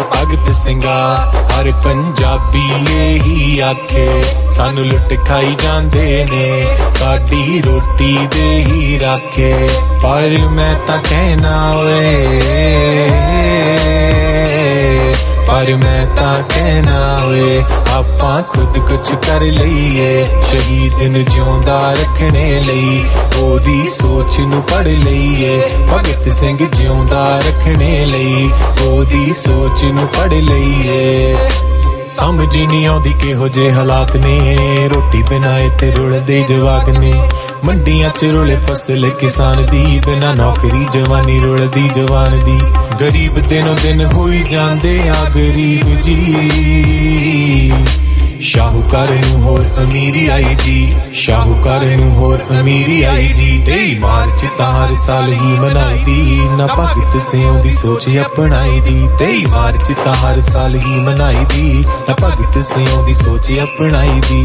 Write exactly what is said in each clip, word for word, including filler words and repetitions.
भगत सिंगा हर पंजाबी यही आखे सानू लुट खाई जांदे ने साडी रोटी दे ही राखे पर मैं तां कहना ओए पर मैं तां कहना ओए आपां खुद कुछ कर लईए शहीद नूं जिउंदा रखने लई ओदी सोच नूं पढ़ लईए भगत सिंह जिउंदा रखने लई ओदी सोच नूं पढ़ लईए समझ नहीं आउंदी किहो जे हालात ने रोटी बिना इत्थे रुलदे जवाक ने मंडियां च रुले फसल किसान दी बिना नौकरी जवानी रुलदी जवान दी गरीब दिनों दिन होई जांदे आ गरीब जी शाहूकार नूं होर अमीरी आई जी शाहूकार नूं होर अमीरी आई जी तेई मार्च तां हर साल ही मनाई दी ना भगत सिंह दी सोच अपनाई दी तेई मार्च तां हर साल ही मनाई दी ना भगत सिंह दी सोच अपनाई दी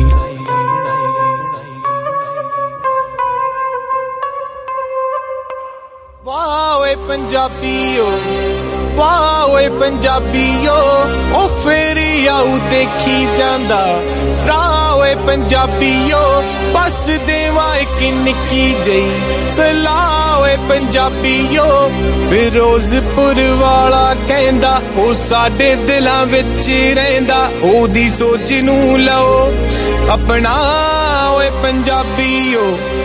वाह ओए पंजाबीओ वाह ओए पंजाबीओ ओ फेरी आऊ देखी जांदा राह ओए पंजाबीओ बस देवा एक निक्की जई सलाह ओए पंजाबीओ फिरोजपुर वाला कहंदा ओ साडे दिलां विच रहिंदा ओदी सोच नूं लओ अपना ओए पंजाबीओ